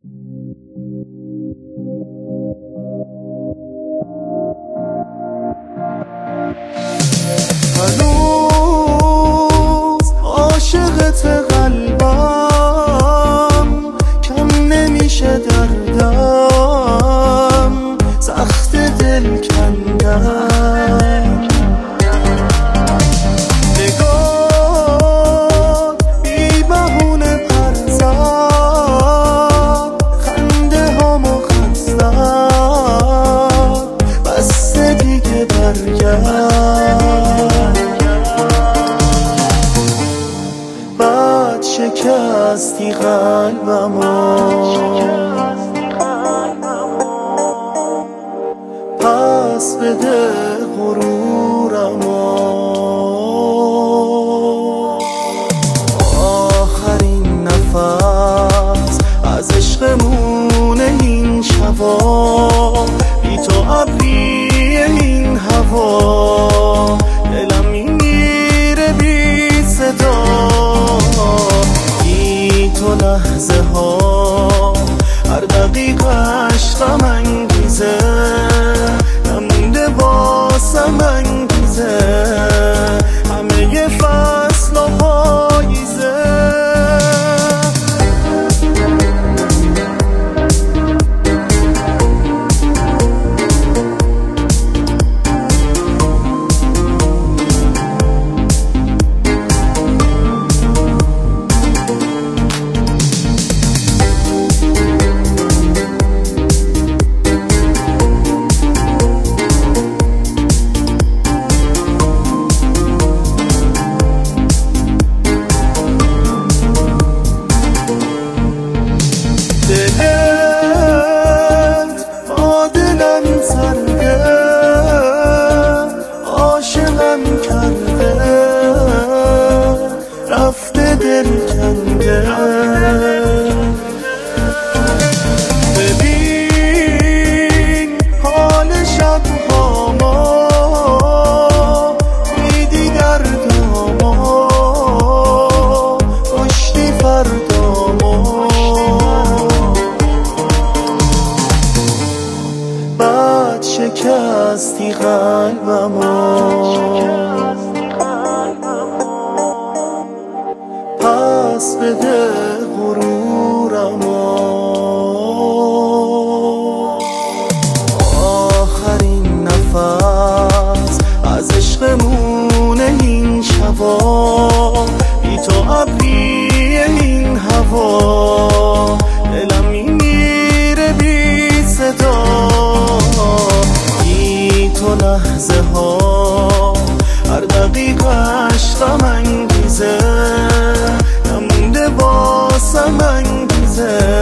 هنوز عاشقت قلبم، کم نمیشه دردم، سخت دل کندم. نگاه بی بهونه پر زد، خنده هامو خط زد، بس دیگه برگرد. بعد شکستی قلبمو، پس بده غرورمو. آخرین نفس از عشقمون این شبا، بی تو ابری این هوا، دلم میمیره بی صدا. بی تو لحظه ها هر دقیقش غم انگیزه، نمونده واسم انگیزه، همه فصل و پاییزه. دلت با دلم سرده، عاشقم کرده، رفته دل کنده. ببین حال شبهاما، دیدی درداما، کشتی فرداما. بعد شکستی قلبمو، پس بده غرورمو. آخرین نفس از عشقمون این شبا، بی تو ابری این هوا، دلم میمیره بی صدا. بی تو لحظه ها هر دقیقش غم انگیزه، نمونده واسم انگیزه،